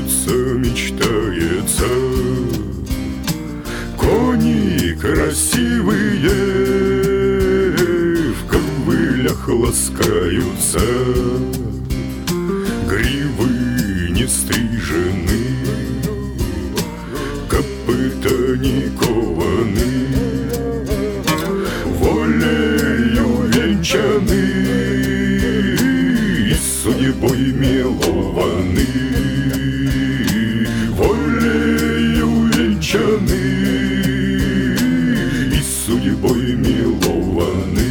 греется, мечтается. Кони красивые в ковылях ласкаются, гривы не стрижены, копыта не кованы, волею венчаны и судьбой милованы, волею венчаны и судьбой милованы.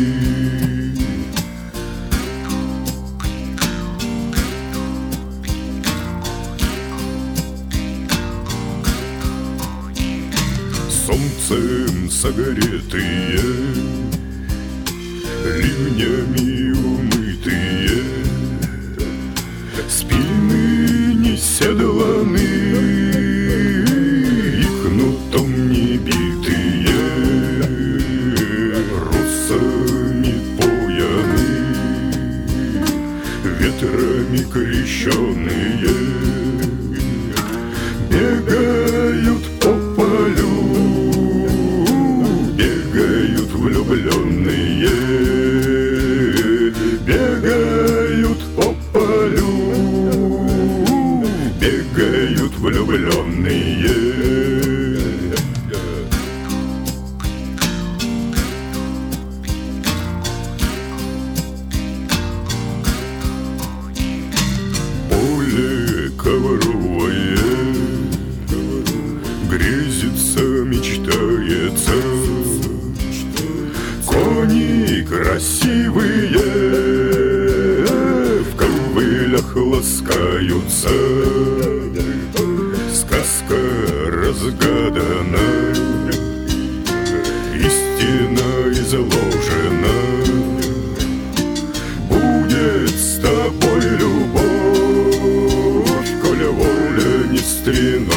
Солнцем согретые, ливнями умытые, спины не седланы и кнутом не битые, русами пояны, ветрами крещеные, бегают по полю, бегают влюбленные, бегают по полю, бегают влюбленные. Поле ковровое грезится, мечтается, кони красивые в ковылях ласкаются. Сказка разгадана, истина изложена. Будет с тобой любовь, коли воля не стрина.